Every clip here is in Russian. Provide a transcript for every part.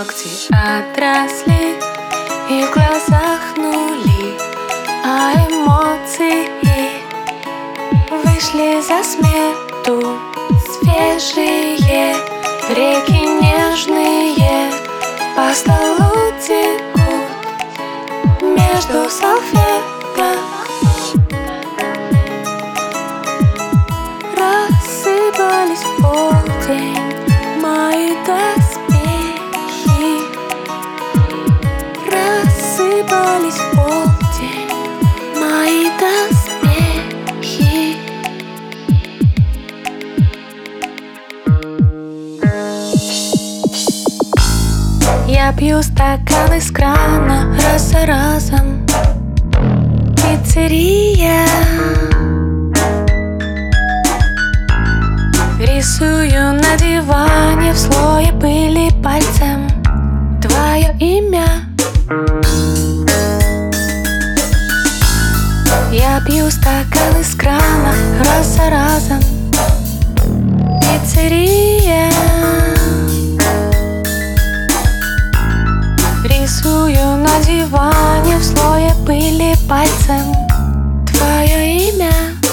Ногти отросли и в глазах нули, а эмоции вышли за смету. Свежие реки нежные по столу текут между салфеток. Рассыпались в полдень мои доспехи. Рассыпались в полдень мои доспехи. Я пью стакан из крана раз за разом. Пиццерия. Рисую на диване в слое пыли пальцем твое имя. Я пью стакан из крана раз за разом. Пиццерия. Рисую на диване в слое пыли пальцем твое имя.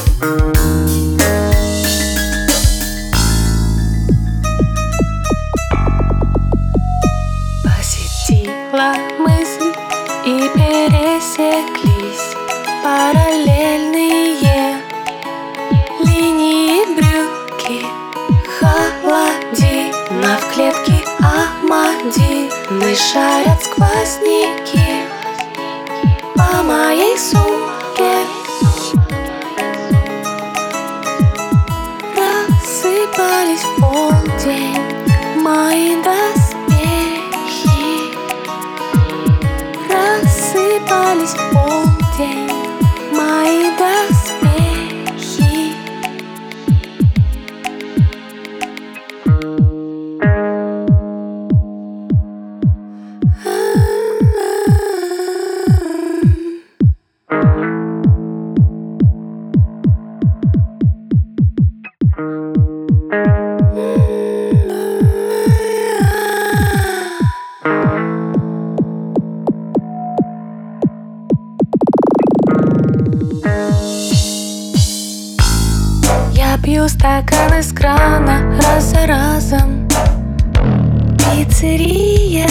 Посетила мысль и пересеклись параллельные линии брюки. Холодина в клетке Амадины, шарят сквозняки по моей сумке. Рассыпались в полдень мои доспехи. Рассыпались в полдень мои доспехи. Я пью стакан из крана раз за разом. Пиццерия.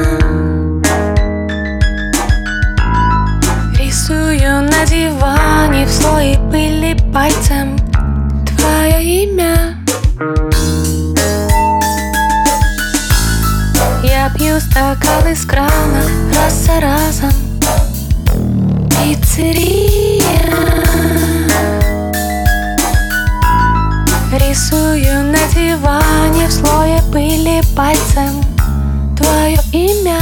Рисую на диване в слое пыли пальцем твое имя. Я пью стакан из крана раз за разом. Пиццерия. Рисую на диване в слое пыли пальцем твое имя.